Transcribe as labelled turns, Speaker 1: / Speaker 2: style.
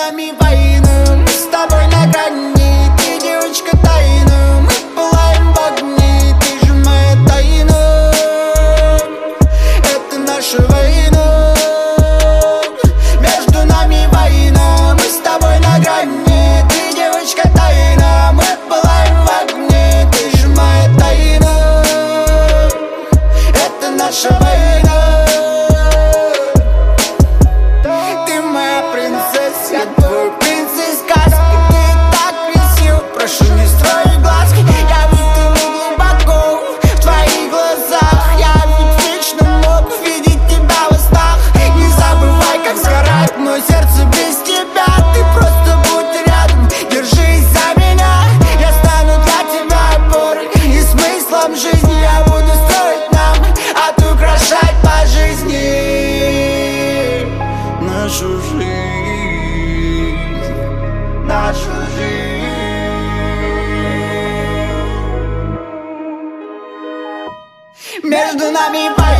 Speaker 1: нами война, мы с тобой на грани. Ты девочка тайна, мы пылаем в огне. Ты же моя тайна, это наша война. Между нами война, мы с тобой на грани. Ты девочка тайна, мы пылаем в огне. Ты же моя тайна, это наша война. Ты моя принцесса, я твой принц из сказки. Ты так красива, прошу, не строй глазки. Я видел глубоко в твоих глазах. Я ведь вечно мог видеть тебя во снах. Не забывай, как сгорает мое сердце без тебя. Ты просто будь рядом, держись за меня. Я стану для тебя опорой и смыслом жизни. Я буду строить нам, а ты украшать по жизни нашу жизнь, нашу жизнь. Между нами война.